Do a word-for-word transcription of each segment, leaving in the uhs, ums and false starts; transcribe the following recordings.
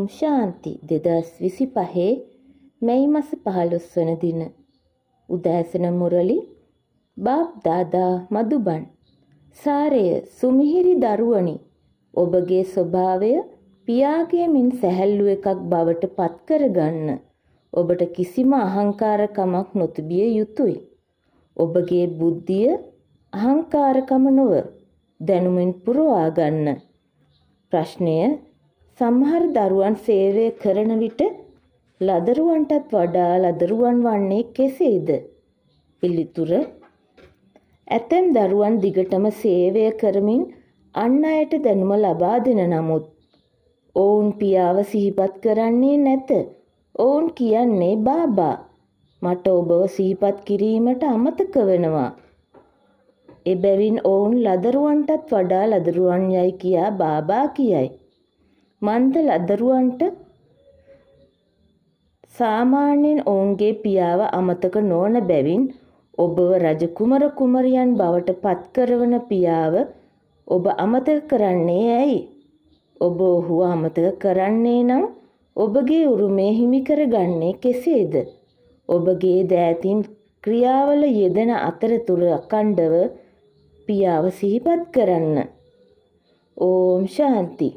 ශාන්ති දෙදස් විසිපහ මැයි මස පහළොස් වන දින උදෑසන මුරලි බාප් දාදා මදුබන් සාරය සුමිහිරි දරුවනි ඔබගේ ස්වභාවය පියාගේ මින් සැහැල්ලු එකක් බවට පත් කරගන්න ඔබට කිසිම අහංකාරකමක් නොතිබිය යුතුය. ඔබගේ බුද්ධිය අහංකාරකම නොව දැනුමින් පුරවා ගන්න. ප්‍රශ්නය සමහර දරුවන් සේවය කරන විට ලදරුවන්ටත් වඩා ලදරුවන් වන්නේ කෙසේද? පිළිතුර ඇතැම් දරුවන් දිගටම සේවය කරමින් අන් අයට දැනුම ලබා දෙන නමුත් ඔවුන් පියාව සිහිපත් කරන්නේ නැත. ඔවුන් කියන්නේ බාබා මට ඔබව සිහිපත් කිරීමට අමතක වෙනවා. එබැවින් ඔවුන් ලදරුවන්ටත් වඩා ලදරුවන් යයි කියා බාබා කියයි. මන්ද ලදරුවන්ට සාමාන්‍යයෙන් ඔවුන්ගේ පියාව අමතක නොවන බැවින් ඔබව රජ කුමර කුමරියන් බවට පත් කරවන පියාව ඔබ අමතක කරන්නේ ඇයි? ඔබ ඔහුව අමතක කරන්නේ නම් ඔබගේ උරුමය හිමි කරගන්නේ කෙසේද? ඔබගේ දෑතින් ක්‍රියාවල යෙදෙන අතරතුර අඛණ්ඩව පියාව සිහිපත් කරන්න. ඕම් ශාන්ති.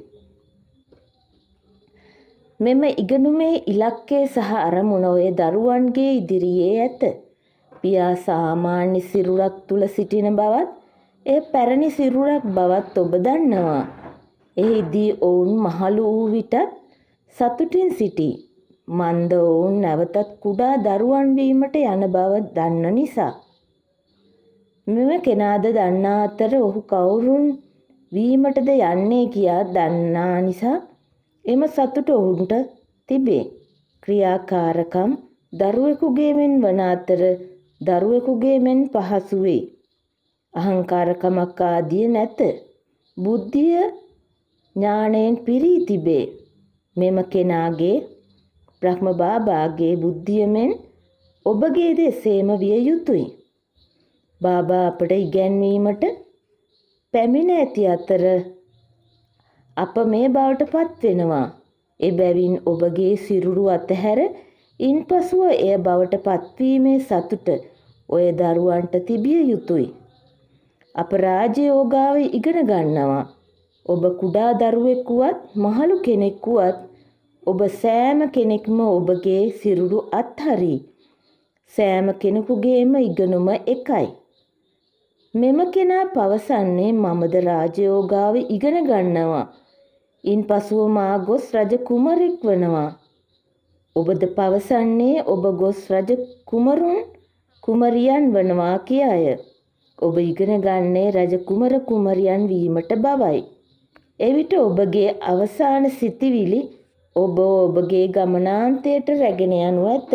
මෙම ඉගෙනුමේ ඉලක්කය සහ අරමුණ ඔය දරුවන්ගේ ඉදිරියේ ඇත. පියා සාමාන්‍ය සිරුරක් තුල සිටින බවත් එය පැරණි සිරුරක් බවත් ඔබ දන්නවා. එහිදී ඔවුන් මහලු වූ විටත් සතුටින් සිටී. මන්ද ඔවුන් නැවතත් කුඩා දරුවන් වීමට යන බව දන්න නිසා. මෙම කෙනාද දන්නා අතර ඔහු කවුරුන් වීමටද යන්නේ කියා දන්නා නිසා එම සතුට ඔවුන්ට තිබේ. ක්‍රියාකාරකම් දරුවෙකුගේ මෙන් වන අතර දරුවෙකුගේ මෙන් පහසු වේ. අහංකාරකමක් ආදිය නැත. බුද්ධිය ඥාණයෙන් පිරී තිබේ. මෙම කෙනාගේ බ්‍රහ්ම බාබාගේ බුද්ධිය මෙන් ඔබගේද එසේම විය යුතුය. බාබා අපට ඉගැන්වීමට පැමිණ ඇති අතර අප මේ බවට පත් වෙනවා. එබැවින් ඔබගේ සිරුරු අතහැර ඉන්පසුව එය බවට පත්වීමේ සතුට ඔය දරුවන්ට තිබිය යුතුය. අප රාජයෝගාව ඉගෙන ගන්නවා. ඔබ කුඩා දරුවෙකුවත් මහලු කෙනෙකුවත් ඔබ සෑම කෙනෙක්ම ඔබගේ සිරුරු අත්හරි. සෑම කෙනෙකුගේම ඉගෙනුම එකයි. මෙම කෙනා පවසන්නේ මමද රාජයෝගාව ඉගෙන ගන්නවා. ඉන්පසුව මා ගොස් රජ කුමරෙක් වනවා. ඔබද පවසන්නේ ඔබ ගොස් රජ කුමරුන් කුමරියන් වනවා කියාය. ඔබ ඉගෙන ගන්නේ රජ කුමර කුමරියන් වීමට බවයි. එවිට ඔබගේ අවසාන සිතිවිලි ඔබ ඔබගේ ගමනාන්තයට රැගෙන යනු ඇත.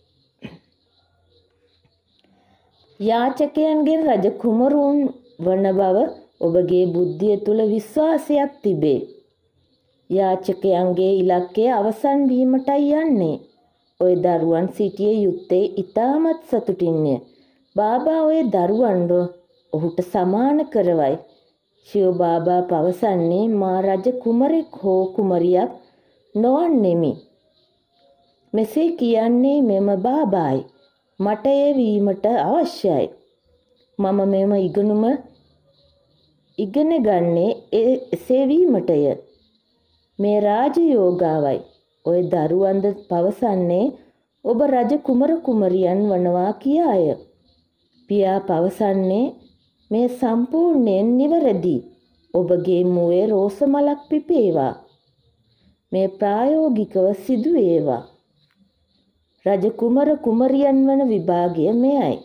යාචකයන්ගෙන් රජ කුමරුන් වන බව ඔබගේ බුද්ධිය තුල විශ්වාසයක් තිබේ. යාචකයන්ගේ ඉලක්කය අවසන් වීමටයි යන්නේ. ඔය දරුවන් සිටිය යුත්තේ ඊටමත් සතුටින්ය. බාබා ඔය දරුවන්ව ඔහුට සමාන කරවයි. ශිව බාබා පවසන්නේ මා රජ කුමරෙක් හෝ කුමරියක් නොවන්නෙමි. මෙසේ කියන්නේ මෙම බාබායි. මට එය වීමට අවශ්‍යයි. මම මෙම ඉගෙනුම ඉගෙන ගන්නේ එසේ වීමටය. මේ රාජයෝගාවයි. ඔය දරුවන්ද පවසන්නේ ඔබ රජ කුමර කුමරියන් වනවා කියාය. පියා පවසන්නේ මේ සම්පූර්ණයෙන් නිවැරදි. ඔබගේ මුවේ රෝස මලක් පිපේවා. මේ ප්‍රායෝගිකව සිදු වේවා. රජ කුමර කුමරියන් වන විභාගය මෙයයි.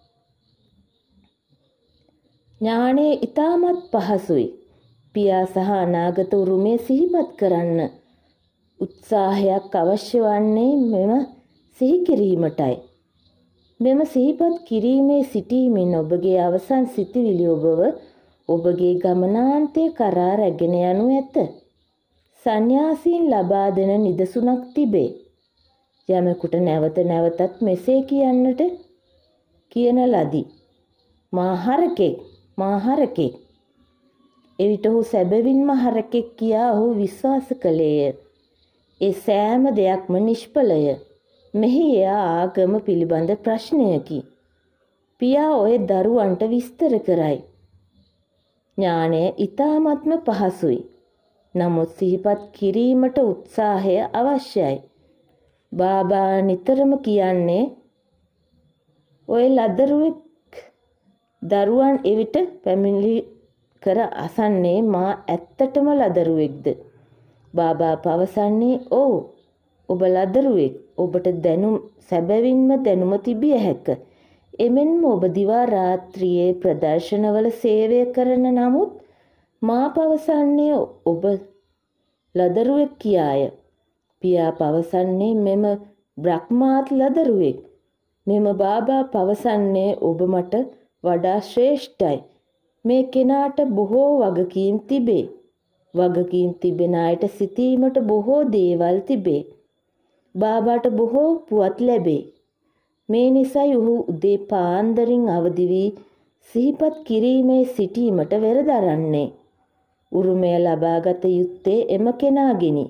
ඥානය ඊටමත් පහසුයි. පියා සහ අනාගත උරුමය සිහිපත් කරන්න උත්සාහයක් අවශ්‍ය වන්නේ මෙම සිහි කිරීමටයි. මෙම සිහිපත් කිරීමේ සිටීමෙන් ඔබගේ අවසන් සිතිවිලි ඔබව ඔබගේ ගමනාන්තය කරා රැගෙන යනු ඇත. සන්‍යාසීන් ලබා දෙන නිදසුනක් තිබේ. යමෙකුට නැවත නැවතත් මෙසේ කියන්නට කියන ලදී. මා හරකෙක්, මා හරකෙක්. එවිට ඔහු සැබවින්ම හරකෙක් කියා ඔහු විශ්වාස කළේය. ඒ සෑම දෙයක්ම නිෂ්ඵලය. මෙහි එයා ආගම පිළිබඳ ප්‍රශ්නයකි. පියා ඔය දරුවන්ට විස්තර කරයි. ඥානය ඊ타ත්ම පහසුයි. නමුත් සිහිපත් කිරීමට උත්සාහය අවශ්‍යයි. බාබා නිතරම කියන්නේ ඔය ලදරුවෙක් දරුවන් එවිට පැමිණිලි කර අසන්නේ මා ඇත්තටම ලදරුවෙක්ද? බාබා පවසන්නේ ඔව් ඔබ ලදරුවෙක්. ඔබට දැනුම් සැබවින්ම දැනුම තිබිය හැක. එමෙන්ම ඔබ දිවා රාත්‍රියේ ප්‍රදර්ශනවල සේවය කරන නමුත් මා පවසන්නේ ඔබ ලදරුවෙක් කියාය. පියා පවසන්නේ මෙම බ්‍රහ්මාත් ලදරුවෙක්. මෙම බාබා පවසන්නේ ඔබ මට වඩා ශ්‍රේෂ්ඨයි. මේ කෙනාට බොහෝ වගකීම් තිබේ. වගකීම් තිබෙන අයට සිතීමට බොහෝ දේවල් තිබේ. බාබාට බොහෝ පුවත් ලැබේ. මේ නිසයි ඔහු උදේ පාන්දරින් අවදි වී සිහිපත් කිරීමේ සිටීමට වෙරදරන්නේ. උරුමය ලබාගත යුත්තේ එම කෙනාගෙනි.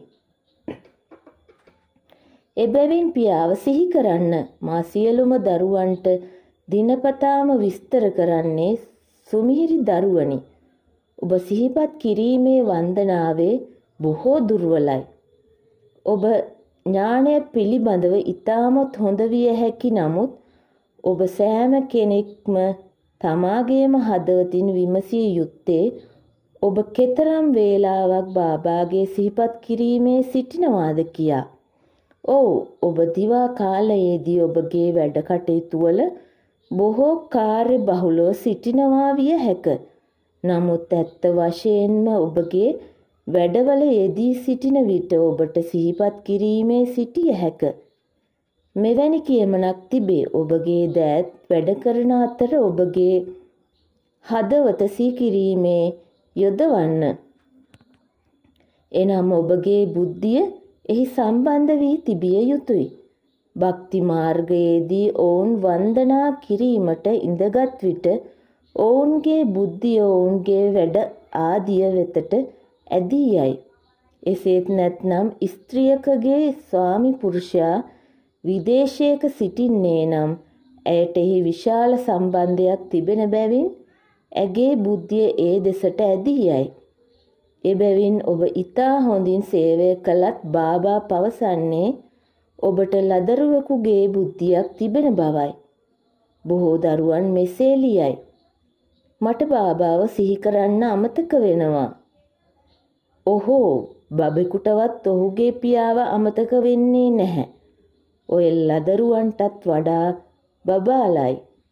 එබැවින් පියාව සිහි කරන්න. මා සියලුම දරුවන්ට දිනපතාම විස්තර කරන්නේ සුමිහිරි දරුවනි. ඔබ සිහිපත් කිරීමේ වන්දනාවේ බොහෝ දුර්වලයි. ඔබ ඥානය පිළිබඳව ඉතාමත් හොඳ විය හැකි නමුත් ඔබ සෑම කෙනෙක්ම තමාගේම හදවතින් විමසිය යුත්තේ ඔබ කෙතරම් වේලාවක් බාබාගේ සිහිපත් කිරීමේ සිටිනවාද කියා. ඔව් ඔබ දිවා කාලයේදී ඔබගේ වැඩ කටයුතු වල බොහෝ කාර්ය බහුලව සිටිනවා විය හැක. නමුත් ඇත්ත වශයෙන්ම ඔබගේ වැඩවල යෙදී සිටින විට ඔබට සිහිපත් කිරීමේ සිටිය හැක. මෙවැනි කියමනක් තිබේ. ඔබගේ දෑත් වැඩ කරන අතර ඔබගේ හදවත සිහි කිරීමේ යොදවන්න. එනම් ඔබගේ බුද්ධිය එහි සම්බන්ධ වී තිබිය යුතුය. භක්ති මාර්ගයේදී ඔවුන් වන්දනා කිරීමට ඉඳගත් විට ඔවුන්ගේ බුද්ධිය ඔවුන්ගේ වැඩ ආදිය වෙතට ඇදී යයි. එසේත් නැත්නම් ස්ත්‍රියකගේ ස්වාමි පුරුෂයා විදේශයක සිටින්නේ නම් ඇයට එහි විශාල සම්බන්ධයක් තිබෙන බැවින් ඇගේ බුද්ධිය ඒ දෙසට ඇදී යයි. එබැවින් ඔබ ඊතා හොඳින් සේවය කළත් බාබා පවසන්නේ ඔබට ලදරුවෙකුගේ බුද්ධියක් තිබෙන බවයි. බොහෝ දරුවන් මෙසේ ලියයි. මට බාබාව සිහි කරන්න අමතක වෙනවා. ඔහෝ බබෙකුටවත් ඔහුගේ පියාව අමතක වෙන්නේ නැහැ. ඔය ලදරුවන්ටත් වඩා බබාලයි.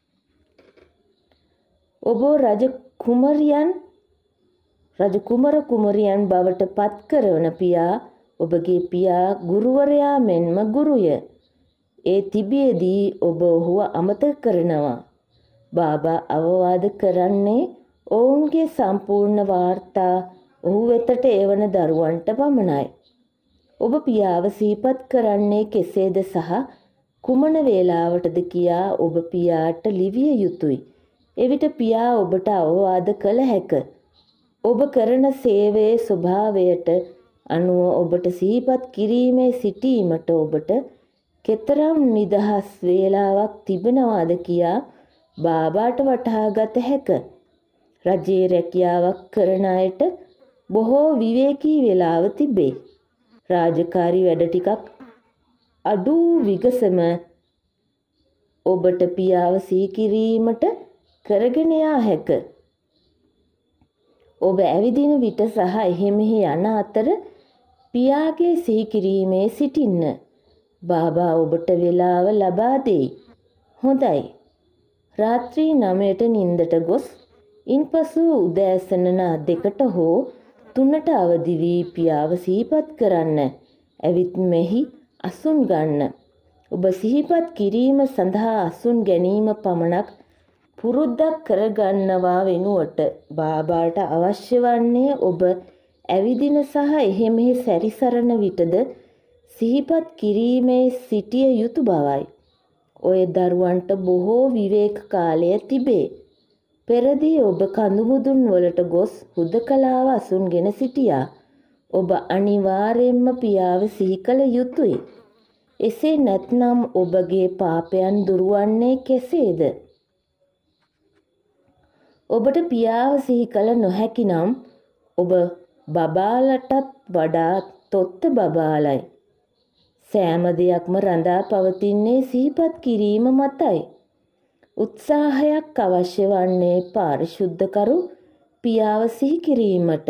ඔබ රජ කුමරියන් රජ කුමර කුමරියන් බවට පත් කරවන පියා ඔබගේ පියා ගුරුවරයා මෙන්ම ගුරුය. ඒ තිබියදී ඔබ ඔහුව අමතක කරනවා. බාබා අවවාද කරන්නේ ඔවුන්ගේ සම්පූර්ණ වාර්තා ඔහු වෙතට එවන දරුවන්ට පමණයි. ඔබ පියාව සිහිපත් කරන්නේ කෙසේද සහ කුමන වේලාවටද කියා ඔබ පියාට ලිවිය යුතුය. එවිට පියා ඔබට අවවාද කළ හැක. ඔබ කරන සේවයේ ස්වභාවයට අනුව ඔබට සිහිපත් කිරීමේ සිටීමට ඔබට කෙතරම් නිදහස් වේලාවක් තිබෙනවාද කියා බාබාට වටහා ගත හැක. රජයේ රැකියාවක් කරන අයට බොහෝ විවේකී වේලාව තිබේ. රාජකාරී වැඩ ටිකක් අඩු විගසම ඔබට පියාව සිහි කිරීමට කරගෙන යා හැක. ඔබ ඇවිදින විට සහ එහෙ මෙහෙ යන අතර පියාගේ සිහි කිරීමේ සිටින්න. බාබා ඔබට වේලාව ලබා දෙයි. හොඳයි. රාත්‍රී නවයට නින්දට ගොස් ඉන්පසු උදෑසන දෙකට හෝ තුනට අවදි වී පියාව සිහිපත් කරන්න. ඇවිත් මෙහි අසුන් ගන්න. ඔබ සිහිපත් කිරීම සඳහා අසුන් ගැනීම පමණක් පුරුද්දක් කරගන්නවා වෙනුවට බාබාට අවශ්‍ය වන්නේ ඔබ ඇවිදින සහ එහෙ මෙහෙ සැරිසරන විටද සිහිපත් කිරීමේ සිටිය යුතු බවයි. ඔය දරුවන්ට බොහෝ විවේක කාලය තිබේ. පෙරදී ඔබ කඳුමුදුන් වලට ගොස් හුදකලාව අසුන්ගෙන සිටියා. ඔබ අනිවාර්යෙන්ම පියාව සිහි කළ යුතුයි. එසේ නැත්නම් ඔබගේ පාපයන් දුරවන්නේ කෙසේද? ඔබට පියාව සිහි කළ නොහැකි නම් ඔබ බබාලටත් වඩා තොත්ත බබාලයි. සෑම දෙයක්ම රඳා පවතින්නේ සිහිපත් කිරීම මතයි. උත්සාහයක් අවශ්‍ය වන්නේ පාරිශුද්ධකරු පියාව සිහි කිරීමට.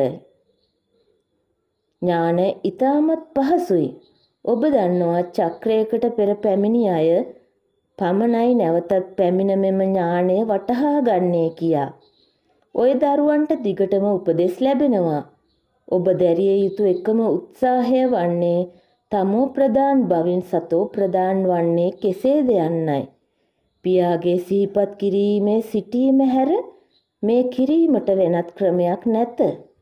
ඥාන ඊටමත් පහසුයි. ඔබ දන්නවා චක්‍රයකට පෙර පැමිණි අය පමණයි නැවතත් පැමිණ මෙම ඥානය වටහා ගන්නේ කියා. ඔය දරුවන්ට දිගටම උපදෙස් ලැබෙනවා. ඔබ දැරිය යුතු එකම උත්සාහය වන්නේ තමෝ ප්‍රදාන් බවින් සතෝ ප්‍රදාන් වන්නේ කෙසේද යන්නයි. පියාගේ සිහිපත් කිරීමේ සිටීම හැර මේ කිරීමට වෙනත් ක්‍රමයක් නැත.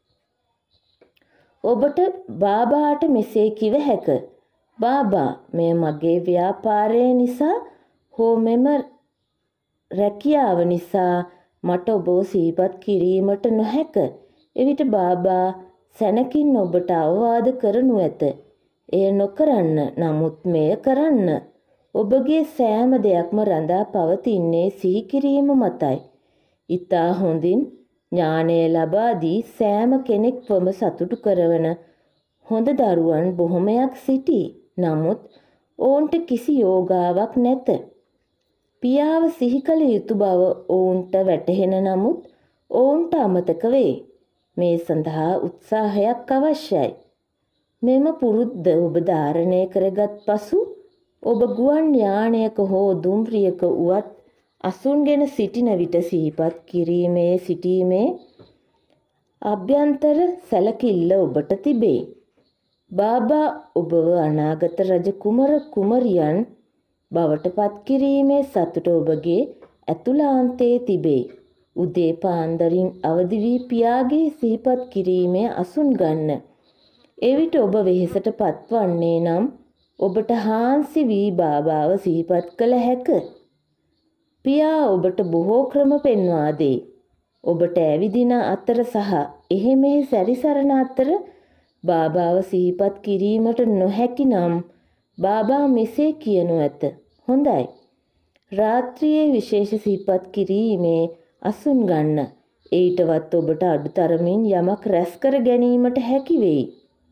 ඔබට බාබාට මෙසේ කිව හැක. බාබා, මේ මගේ ව්‍යාපාරය නිසා හෝ මෙම රැකියාව නිසා මට ඔබව සිහිපත් කිරීමට නොහැක. එවිට බාබා සැනකින් ඔබට අවවාද කරනු ඇත. එය නොකරන්න, නමුත් මෙය කරන්න. ඔබගේ සෑම දෙයක්ම රඳා පවතින්නේ සිහි කිරීම මතයි. ඊතා හොඳින් ඥානය ලබා දී සෑම කෙනෙක්වම සතුටු කරවන හොඳ දරුවන් බොහොමයක් සිටී. නමුත් ඔවුන්ට කිසි යෝගාවක් නැත. පියාව සිහි කළ යුතු බව ඔවුන්ට වැටහෙන නමුත් ඔවුන්ට අමතක වේ. මේ සඳහා උත්සාහයක් අවශ්‍යයි. මෙම පුරුද්ද ඔබ ධාරණය කරගත් පසු ඔබ ගුවන් යානයක හෝ දුම්රියක වුවත් අසුන්ගෙන සිටින විට සිහිපත් කිරීමේ සිටීමේ අභ්‍යන්තර සැලකිල්ල ඔබට තිබේ. බාබා ඔබව අනාගත රජ කුමර කුමරියන් බවට පත් කිරීමේ සතුට ඔබගේ ඇතුළාන්තයේ තිබේ. උදේ පාන්දරින් අවදි වී පියාගේ සිහිපත් කිරීමේ අසුන් ගන්න. එවිට ඔබ වෙහෙසට පත්වන්නේ නම් ඔබට හාන්සි වී බාබාව සිහිපත් කළ හැක. පියා ඔබට බොහෝ ක්‍රම පෙන්වා දෙයි. ඔබට ඇවිදින අතර සහ එහෙ මෙහෙ සැරිසරන අතර බාබාව සිහිපත් කිරීමට නොහැකි නම් බාබා මෙසේ කියනු ඇත. හොඳයි. රාත්‍රියේ විශේෂ සිහිපත් කිරීමේ අසුන් ගන්න. ඊටවත් ඔබට අඩුතරමින් යමක් රැස් කර ගැනීමට හැකි වෙයි.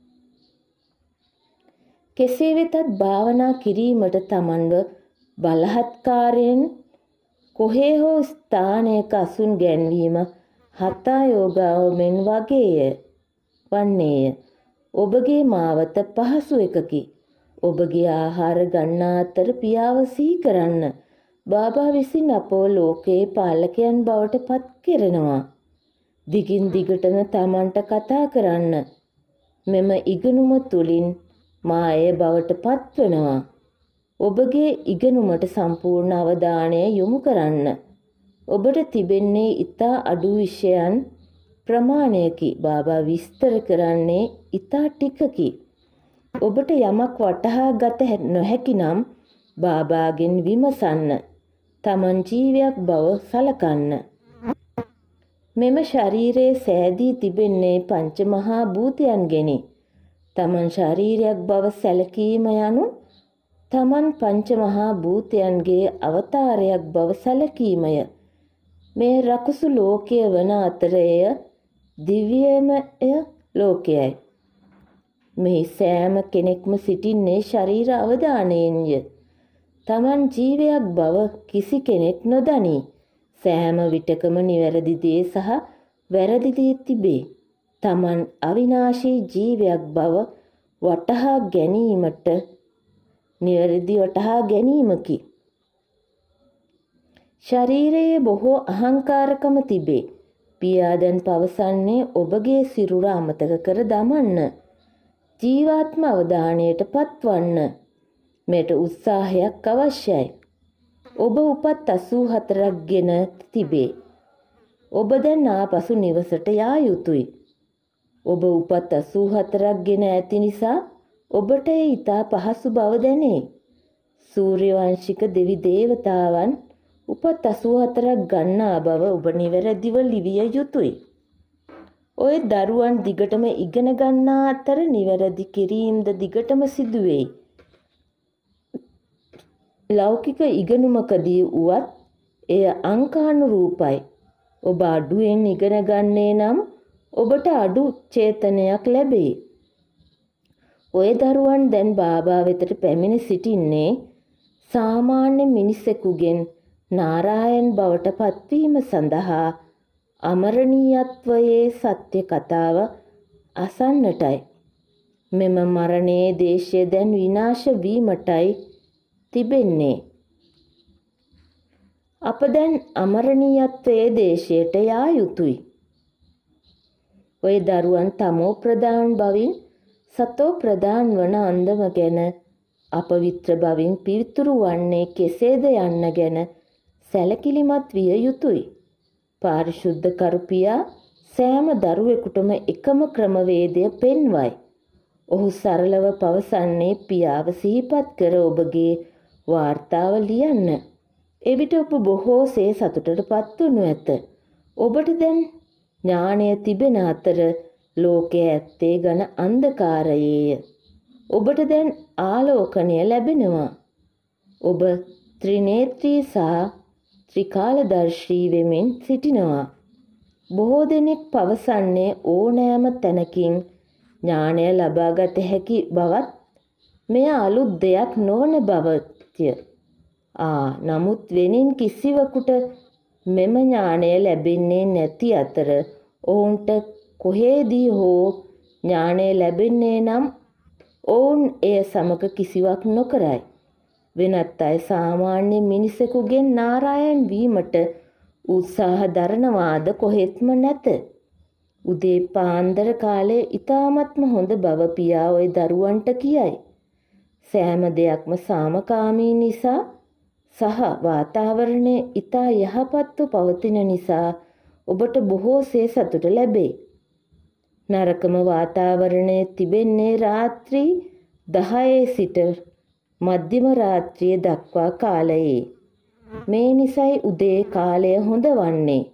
කෙසේ වෙතත් භාවනා කිරීමට තමන්ව බලහත්කාරයෙන් කොහේ හෝ ස්ථානයක අසුන් ගැන්වීම හතා යෝගාවමෙන් වගේය වන්නේය. ඔබගේ මාවත පහසු එකකි. ඔබගේ ආහාර ගන්නා අතර පියාව සිහි කරන්න. බාබා විසින් අපෝ ලෝකයේ පාලකයන් බවට පත් කෙරෙනවා. දිගින් දිගටම තමන්ට කතා කරන්න. මෙම ඉගෙනුම තුලින් මා එය බවට පත්වනවා. ඔබගේ ඉගෙනුමට සම්පූර්ණ අවධානය යොමු කරන්න. ඔබට තිබෙන්නේ ඊතා අඩු විෂයන් ප්‍රමාණයකි. බාබා විස්තර කරන්නේ ඊතා ටිකකි. ඔබට යමක් වටහා ගත නොහැකි නම් බාබාගෙන් විමසන්න. තමන් ජීවයක් බව සලකන්න. මෙම ශරීරයේ සෑදී තිබෙන්නේ පංච මහා භූතයන්ගෙනි. තමන් ශරීරයක් බව සැලකීම යනු තමන් පංච මහා භූතයන්ගේ අවතාරයක් බව සැලකීමය. මේ රකුසු ලෝකය වන අතර එය දිව්‍යමය ලෝකයයි. මේ සෑම කෙනෙක්ම සිටින්නේ ශරීර අවධානයෙන්ය. තමන් ජීවයක් බව කිසි කෙනෙක් නොදනී. සෑම විටකම නිවැරදි දේ සහ වැරදි දේ තිබේ. තමන් අවිනාශී ජීවයක් බව වටහා ගැනීමට නිවැරදි වටහා ගැනීමකි. ශරීරයේ බොහෝ අහංකාරකම තිබේ. පියා දැන් පවසන්නේ ඔබගේ සිරුර අමතක කර දමන්න. ජීවාත්ම අවධානයට පත්වන්න. මෙයට උත්සාහයක් අවශ්‍යයි. ඔබ උපත් අසූ හතරක් ගෙන තිබේ. ඔබ දැන් ආපසු නිවසට යා යුතුයි. ඔබ උපත් අසූ හතරක් ගෙන ඇති නිසා ඔබට ඒ ඊතා පහසු බව දැනේ. සූර්ය වංශික දෙවි දේවතාවන් උපත් අසූ හතරක් ගන්නා බව ඔබ නිවැරදිව ලිවිය යුතුයි. ඔය දරුවන් දිගටම ඉගෙන ගන්නා අතර නිවැරදි කිරීමද දිගටම සිදුවෙයි. ලෞකික ඉගෙනුමකදී වුවත් එය අංකානුරූපයි. ඔබ අඩුවෙන් ඉගෙන ගන්නේ නම් ඔබට අඩු චේතනයක් ලැබේ. ඔය දරුවන් දැන් බාබා වෙතට පැමිණ සිටින්නේ සාමාන්‍ය මිනිසෙකුගෙන් නාරායන් බවට පත්වීම සඳහා අමරණීයත්වයේ සත්‍ය කතාව අසන්නටයි. මෙම මරණයේ දේශය දැන් විනාශ වීමටයි තිබෙන්නේ. අප දැන් අමරණීයත්වයේ දේශයට යා යුතුයි. ඔය දරුවන් තමෝ ප්‍රදාන් බවින් සතෝ ප්‍රදාන් වන අන්දම ගැන අපවිත්‍ර බවින් පිවිතුරු වන්නේ කෙසේද යන්න ගැන සැලකිලිමත් විය යුතුයි. පාරිශුද්ධ කරුපියා සෑම දරුවෙකුටම එකම ක්‍රමවේදය පෙන්වයි. ඔහු සරලව පවසන්නේ පියාව සිහිපත් කර ඔබගේ වාර්තාව ලියන්න. එවිට ඔබ බොහෝසේ සතුටට පත්වනු ඇත. ඔබට දැන් ඥානය තිබෙන අතර ලෝකයේ ඇත්තේ ඝන අන්ධකාරයේය. ඔබට දැන් ආලෝකණය ලැබෙනවා. ඔබ ත්‍රිනේත්‍රී සහ ත්‍රිකාලදර්ශී වෙමින් සිටිනවා. බොහෝ දෙනෙක් පවසන්නේ ඕනෑම තැනකින් ඥානය ලබාගත හැකි බවත් මෙය අලුත් දෙයක් නොවන බවත්ය. ආ නමුත් වෙනින් කිසිවකුට මෙම ඥානය ලැබෙන්නේ නැති අතර ඔවුන්ට කොහේදී හෝ ඥානය ලැබෙන්නේ නම් ඔවුන් එය සමග කිසිවක් නොකරයි. වෙනත් අය සාමාන්‍ය මිනිසෙකුගෙන් නාරායන් වීමට උත්සාහ දරනවාද කොහෙත්ම නැත. උදේ පාන්දර කාලයේ ඊ타මත්ම හොඳ බව පියා ඔය දරුවන්ට කියයි. සෑම දෙයක්ම සාමකාමී නිසා සහ වාතාවරණය ඊතා යහපත්ව පවතින නිසා ඔබට බොහෝසේ සතුට ලැබේ. නරකම වාතාවරණයේ තිබෙන්නේ රාත්‍රී දහයේ සිට මධ්‍යම රාත්‍රිය දක්වා කාලයේ. මේ නිසයි උදේ කාලය හොඳ වන්නේ.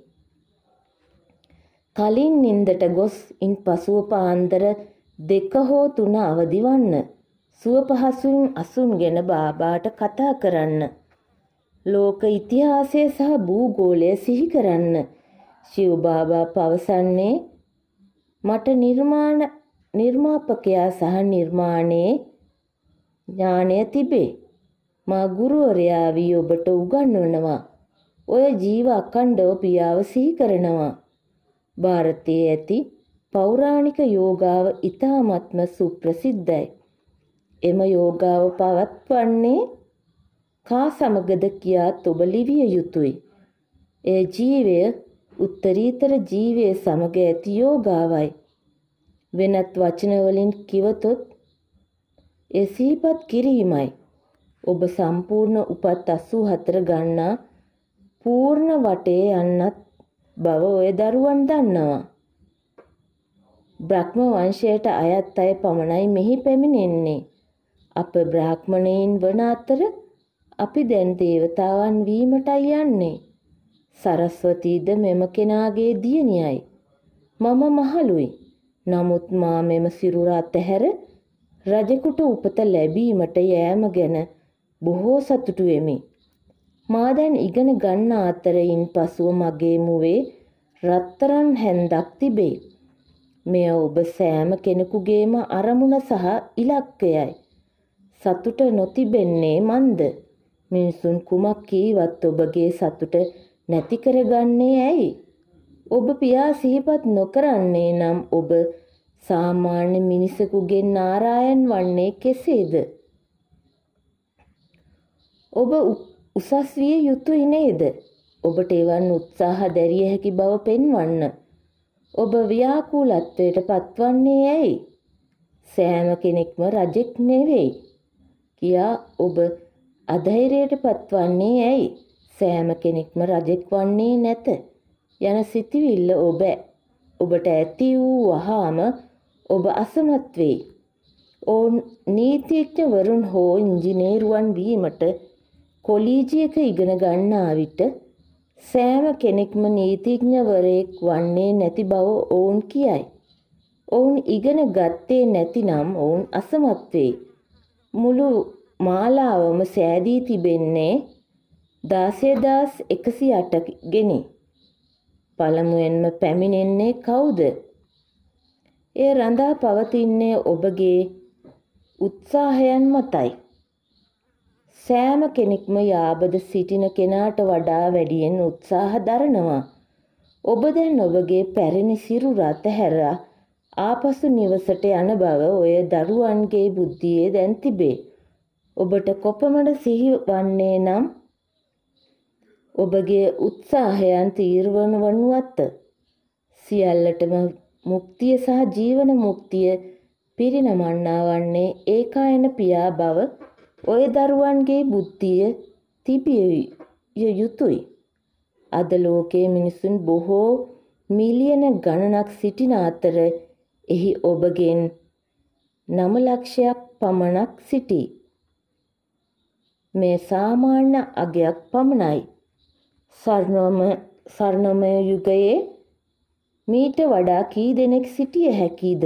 කලින් නින්දට ගොස් ඉන් පසුව පාන්දර දෙක හෝ තුන අවදි වන්න. සුව පහසුවෙන් අසුන්ගෙන බාබාට කතා කරන්න. ලෝක ඉතිහාසය සහ භූගෝලය සිහි කරන්න. ශිව බාබා පවසන්නේ මට නිර්මාණ නිර්මාපකයා සහ නිර්මාණයේ ඥානය තිබේ. මා ගුරුවරයා වී ඔබට උගන්වනවා. ඔය ජීව අඛණ්ඩව පියාව සිහි කරනවා. ಭಾರತයේ ඇති පෞරාණික යෝගාව ඊ타මත්ම සුප්‍රසිද්ධයි. එම යෝගාව පවත්වන්නේ කා සමගද කියාත් ඔබ ලිවිය යුතුය. ඒ ජීවය උත්තරීතර ජීවයේ සමග ඇති යෝගාවයි. වෙනත් වචන වලින් කිවතොත් ඒ සිහිපත් කිරීමයි. ඔබ සම්පූර්ණ උපත් අසූ හතර ගන්නා පූර්ණ වටේ යන්නත් බව ඔය දරුවන් දන්නවා. බ්‍රහ්ම වංශයට අයත් අය පමණයි මෙහි පැමිණෙන්නේ. අප බ්‍රාහ්මණයින් වන අතර අපි දැන් දේවතාවන් වීමටයි යන්නේ. සරස්වතීද මෙම කෙනාගේ දියණියයි. මම මහලුයි. නමුත් මා මෙම සිරුර අතහැර රජෙකුට උපත ලැබීමට යෑම ගැන බොහෝ සතුටු වෙමි. මා දැන් ඉගෙන ගන්න අතරින් පසුව මගේ මුවේ රත්තරන් හැන්දක් තිබේ. මෙය ඔබ සෑම කෙනෙකුගේම අරමුණ සහ ඉලක්කයයි. සතුට නොතිබෙන්නේ මන්ද? මිනිසුන් කුමක් කීවත් ඔබගේ සතුට නැති කරගන්නේ ඇයි? ඔබ පියා සිහිපත් නොකරන්නේ නම් ඔබ සාමාන්‍ය මිනිසෙකුගෙන් නාරායන් වන්නේ කෙසේද? ඔබ උසස් විය යුතුයි නේද? ඔබට එවන් උත්සාහ දැරිය හැකි බව පෙන්වන්න. ඔබ ව්‍යාකූලත්වයට පත්වන්නේ ඇයි? සෑම කෙනෙක්ම රජෙක් නෙවෙයි කියා ඔබ අධෛර්යයට පත්වන්නේ ඇයි? සෑම කෙනෙක්ම රජෙක් වන්නේ නැත යන සිතිවිල්ල ඔබ ඔබට ඇති වූ වහාම ඔබ අසමත් වෙයි. ඕන් නීතිඥවරුන් හෝ ඉංජිනේරුවන් වීමට කොලීජියක ඉගෙන ගන්නා විට සෑම කෙනෙක්ම නීතිඥවරයෙක් වන්නේ නැති බව ඔවුන් කියයි. ඔවුන් ඉගෙන ගත්තේ නැතිනම් ඔවුන් අසමත් වෙයි. මුළු මාලාවම සෑදී තිබෙන්නේ දාසයදාස් එකසිය අට ගෙනි. පළමුවෙන්ම පැමිණෙන්නේ කවුද? එය රඳා පවතින්නේ ඔබගේ උත්සාහයන් මතයි. සෑම කෙනෙක්ම යාබද සිටින කෙනාට වඩා වැඩියෙන් උත්සාහ දරනවා. ඔබ දැන් ඔබගේ පැරණි සිරුර අතහැර ආපසු නිවසට යන බව ඔය දරුවන්ගේ බුද්ධියේ දැන් තිබේ. ඔබට කොපමණ සිහි වන්නේ නම් ඔබගේ උත්සාහයන් තීර්ණ වනු ඇත. සියල්ලටම මුක්තිය සහ ජීවන මුක්තිය පිරිනමන්නා වන්නේ ඒකායන පියා බව ඔය දරුවන්ගේ බුද්ධිය තිබිය යුතුයි. අද ලෝකයේ මිනිසුන් බොහෝ මිලියන ගණනක් සිටින අතර එහි ඔබගෙන් නම ලක්ෂයක් පමණක් සිටී. මේ සාමාන්‍ය අගයක් පමණයි. ස්වර්ණමය ස්වර්ණමය යුගයේ මීට වඩා කී දෙනෙක් සිටිය හැකිද?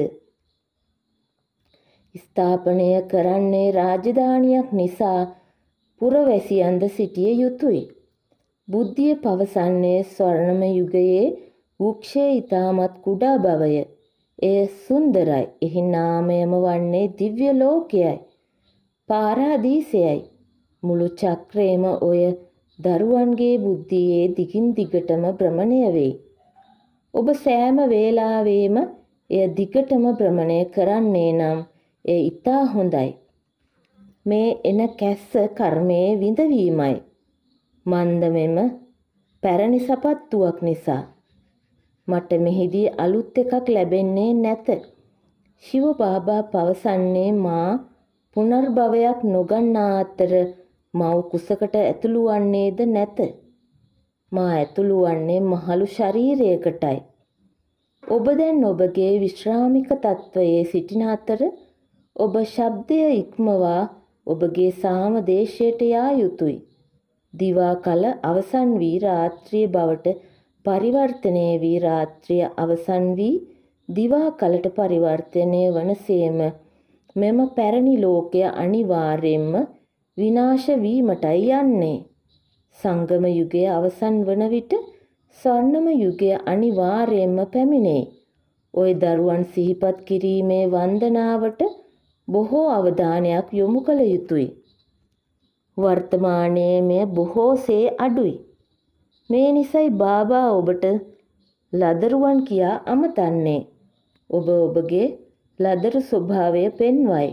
ස්ථාපනය කරන්නේ රාජධානියක් නිසා පුරවැසියන්ද සිටිය යුතුයි. බුද්ධිය පවසන්නේ ස්වර්ණමය යුගයේ වෘක්ෂය ඉතාමත් කුඩා බවය. එය සුන්දරයි. එහි නාමයම වන්නේ දිව්‍ය ලෝකයයි. පාරාදීසයයි. මුළු චක්‍රයම ඔය දරුවන්ගේ බුද්ධියේ දිගින් දිගටම භ්‍රමණය වෙයි. ඔබ සෑම වේලාවෙම එය දිගටම භ්‍රමණය කරන්නේ නම් එය ඉතා හොඳයි. මේ එන කැස්ස කර්මයේ විඳවීමයි. මන්ද මෙම පැරණි සපත්තුවක් නිසා මට මෙහිදී අලුත් එකක් ලැබෙන්නේ නැත. ශිව බාබා පවසන්නේ මා පුනර්භවයක් නොගන්නා අතර මව් කුසකට ඇතුළු වන්නේද නැත. මා ඇතුළු වන්නේ මහලු ශරීරයකටයි. ඔබ දැන් ඔබගේ විශ්‍රාමික තත්වයේ සිටින අතර ඔබ ශබ්දය ඉක්මවා ඔබගේ සාම දේශයට යා යුතුයි. දිවා කල අවසන් වී රාත්‍රිය බවට පරිවර්තනය වී රාත්‍රිය අවසන් වී දිවා කලට පරිවර්තනය වනසේම මෙම පැරණි ලෝකය අනිවාර්යෙන්ම විනාශ වීමටයි යන්නේ. සංගම යුගය අවසන් වන විට ස්වර්ණම යුගය අනිවාර්යෙන්ම පැමිණේ. ඔය දරුවන් සිහිපත් කිරීමේ වන්දනාවට බොහෝ අවධානයක් යොමු කළ යුතුයි. වර්තමානයේ මෙය බොහෝසේ අඩුයි. මේ නිසයි බාබා ඔබට ලදරුවන් කියා අමතන්නේ. ඔබ ඔබගේ ලදරු ස්වභාවය පෙන්වයි.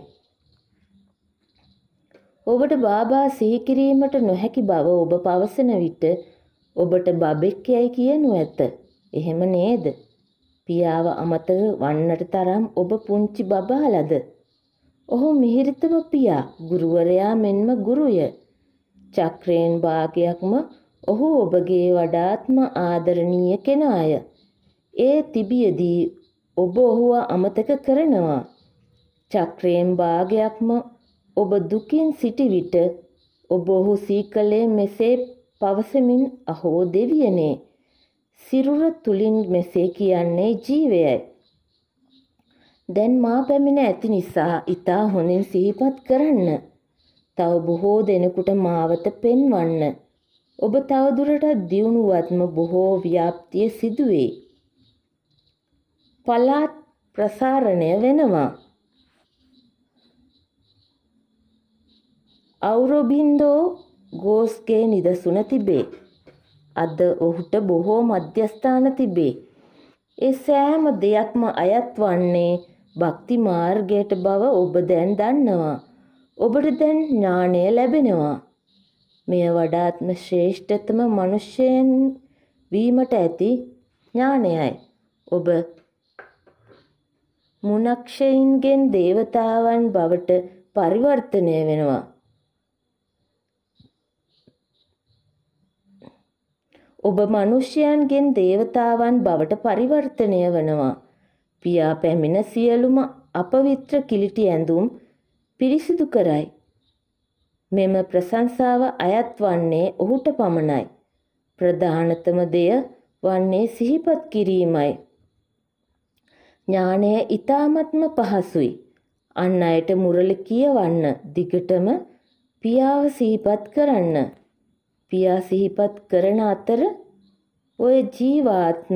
ඔබට බාබා සිහි කිරීමට නොහැකි බව ඔබ පවසන විට ඔබට බබෙක් යයි කියනු ඇත. එහෙම නේද? පියාව අමතක වන්නට තරම් ඔබ පුංචි බබාලද? ඔහු මිහිරිතම පියා, ගුරුවරයා මෙන්ම ගුරුය. චක්‍රයෙන් භාගයක්ම ඔහු ඔබගේ වඩාත්ම ආදරණීය කෙනාය. ඒ තිබියදී ඔබ ඔහුව අමතක කරනවා. චක්‍රයෙන් භාගයක්ම ඔබ දුකින් සිටි විට ඔබ ඔහු සීකලේ මෙසේ පවසමින් අහෝ දෙවියනේ, සිරුර තුලින් මෙසේ කියන්නේ ජීවයයි. දැන් මා පැමිණ ඇති නිසා ඊතා හොඳින් සිහිපත් කරන්න. තව බොහෝ දෙනෙකුට මාවත පෙන්වන්න. ඔබ තවදුරටත් දියුණුවත්ම බොහෝ ව්‍යාප්තිය සිදුවේ. පළාත් ප්‍රසාරණය වෙනවා. අවුරොබින්දෝ ගෝස්ගේ නිදසුන තිබේ. අද ඔහුට බොහෝ මධ්‍යස්ථාන තිබේ. ඒ සෑම දෙයක්ම අයත් වන්නේ භක්ති මාර්ගයට බව ඔබ දැන් දන්නවා. ඔබට දැන් ඥානය ලැබෙනවා. මෙය වඩාත්ම ශ්‍රේෂ්ඨතම මනුෂ්‍යයන් වීමට ඇති ඥානයයි. ඔබ මුනක්ෂයින්ගෙන් දේවතාවන් බවට පරිවර්තනය වෙනවා. ඔබ මනුෂ්‍යයන්ගෙන් දේවතාවන් බවට පරිවර්තනය වනවා. පියා පැමිණ සියලුම අපවිත්‍ර කිලිටි ඇඳුම් පිරිසිදු කරයි. මෙම ප්‍රශංසාව අයත් වන්නේ ඔහුට පමණයි. ප්‍රධානතම දෙය වන්නේ සිහිපත් කිරීමයි. ඥානය ඊ타ත්ම පහසුයි. අන් අයට මුරලි කියවන්න. දිගටම පියාව සිහිපත් කරන්න. පියා සිහිපත් කරන අතර ඔය ජීවාත්ම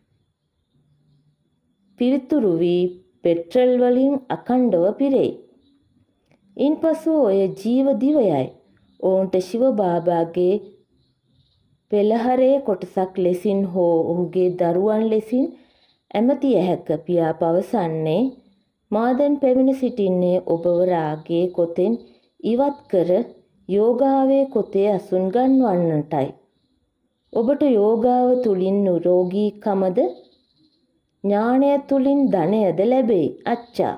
පිරිතුරු වී පෙට්‍රල් වලින් අකණ්ඩව පිරෙයි. ඉන්පසු ඔය ජීව දිවයයි ඔවුන්ට ශිව බාබාගේ පෙළහරේ කොටසක් ලෙසින් හෝ ඔහුගේ දරුවන් ලෙසින් ඇමතිය හැක. පියා පවසන්නේ මා දැන් පැමිණ සිටින්නේ ඔබව රාගයේ කොතෙන් ඉවත් කර යෝගාවේ කොතේ අසුන් ගන්වන්නටයි. ඔබට යෝගාව තුලින් නිරෝගීකමද ඥානය තුලින් ධනයද ලැබේ. අච්චා.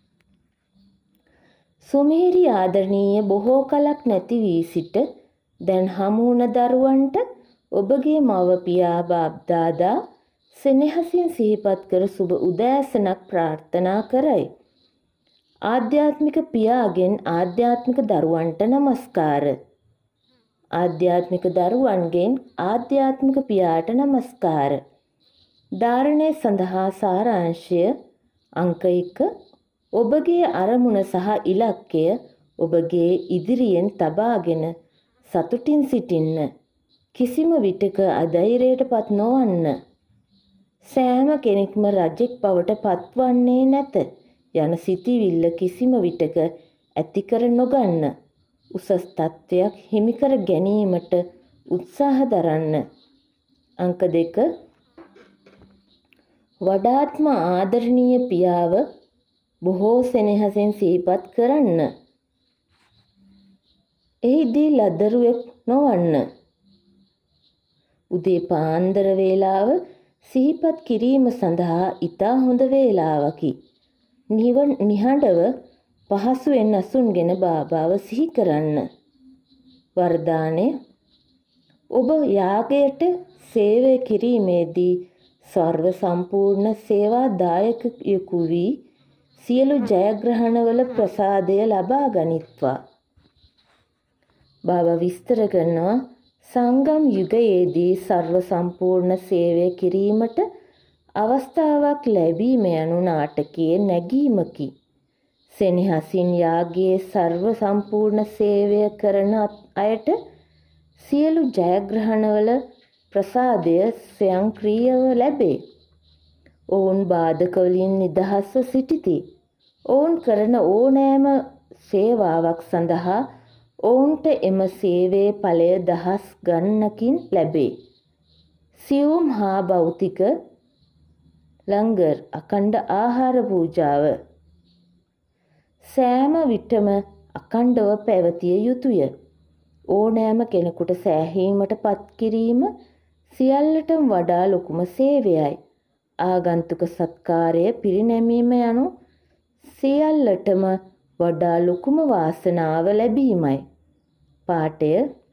සුමේරි ආදරණීය බොහෝ කලක් නැති වී සිට දැන් හමු වුණ දරුවන්ට ඔබගේ මව පියා බාප්දාදා සෙනෙහසින් සිහිපත් කර සුබ උදෑසනක් ප්‍රාර්ථනා කරයි. ආධ්‍යාත්මික පියාගෙන් ආධ්‍යාත්මික දරුවන්ට නමස්කාර. ආධ්‍යාත්මික දරුවන්ගෙන් ආධ්‍යාත්මික පියාට නමස්කාර. ධාරණය සඳහා සාරාංශය අංක එක. ඔබගේ අරමුණ සහ ඉලක්කය ඔබගේ ඉදිරියෙන් තබාගෙන සතුටින් සිටින්න. කිසිම විටක අධෛර්යයටපත් නොවන්න. සෑම කෙනෙක්ම රජෙක් බවට පත්වන්නේ නැත යන සිතිවිල්ල කිසිම විටක ඇති කර නොගන්න. උසස් තත්ත්වයක් හිමි කර ගැනීමට උත්සාහ දරන්න. අංක දෙක. වඩාත්ම ආදරණීය පියාව බොහෝ සෙනෙහසින් සිහිපත් කරන්න. එහිදී ලදරුවෙක් නොවන්න. උදේ පාන්දර වේලාව සිහිපත් කිරීම සඳහා ඉතා හොඳ වේලාවකි. නිවන් නිහඬව පහසුවෙන් අසුන්ගෙන බාබාව සිහි කරන්න. වරදානය. ඔබ යාගයට සේවය කිරීමේදී සර්ව සම්පූර්ණ සේවාදායකයෙකු වී සියලු ජයග්‍රහණවල ප්‍රසාදය ලබා ගනිත්වා. බාබා විස්තර කරනවා සංගම් යුගයේදී සර්ව සම්පූර්ණ සේවය කිරීමට අවස්ථාවක් ලැබීම යනු නාටකයේ නැගීමකි. සෙනෙහසින් යාගයේ සර්ව සම්පූර්ණ සේවය කරන අයට සියලු ජයග්‍රහණවල ප්‍රසාදය ස්වයංක්‍රීයව ලැබේ. ඔවුන් බාධක වලින් නිදහස්ව සිටිති. ඔවුන් කරන ඕනෑම සේවාවක් සඳහා ඔවුන්ට එම සේවයේ ඵලය දහස් ගණනකින් ලැබේ. සියුම් හා භෞතික ලංගර් අඛණ්ඩ ආහාර පූජාව සෑම විටම අඛණ්ඩව පැවතිය යුතුය. ඕනෑම කෙනෙකුට සෑහීමට පත් කිරීම සියල්ලටම වඩා ලොකුම සේවයයි. ආගන්තුක සත්කාරය පිරිනැමීම යනු සියල්ලටම වඩා ලොකුම වාසනාව ලැබීමයි. පාඨය.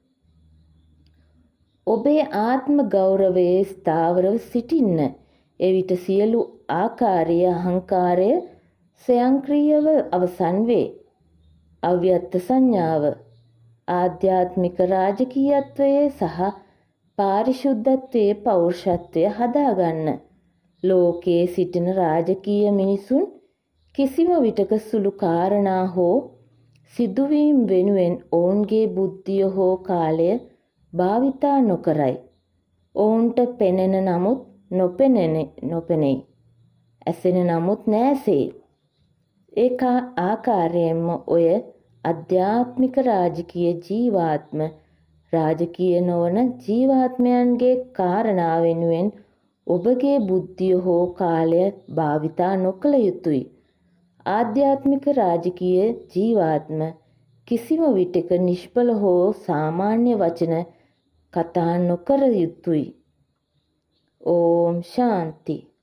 ඔබේ ආත්ම ගෞරවයේ ස්ථාවරව සිටින්න. එවිට සියලු ආකාරයේ අහංකාරය ස්වයංක්‍රීයව අවසන් වේ. අව්‍යක්ත සංඥාව ආධ්‍යාත්මික රාජකීයත්වයේ සහ පාරිශුද්ධත්වයේ පෞරුෂත්වය හදාගන්න. ලෝකයේ සිටින රාජකීය මිනිසුන් කිසිම විටක සුළු කාරණා හෝ සිදුවීම් වෙනුවෙන් ඔවුන්ගේ බුද්ධිය හෝ කාලය භාවිතා නොකරයි. ඔවුන්ට පෙනෙන නමුත් නොපෙනෙන නොපෙනෙයි. ඇසෙන නමුත් නැසෙයි. ඒක ආකාරයෙන්ම ඔය අධ්‍යාත්මික රාජකීය ජීවාත්ම රාජකීය නොවන ජීවාත්මයන්ගේ කාරණා වෙනුවෙන් ඔබගේ බුද්ධිය හෝ කාලය භාවිතා නොකළ යුතුය. ආධ්‍යාත්මික රාජකීය ජීවාත්ම කිසිම විටක නිෂ්ඵල හෝ සාමාන්‍ය වචන කතා නොකර යුතුය. ඕම් ශාන්ති.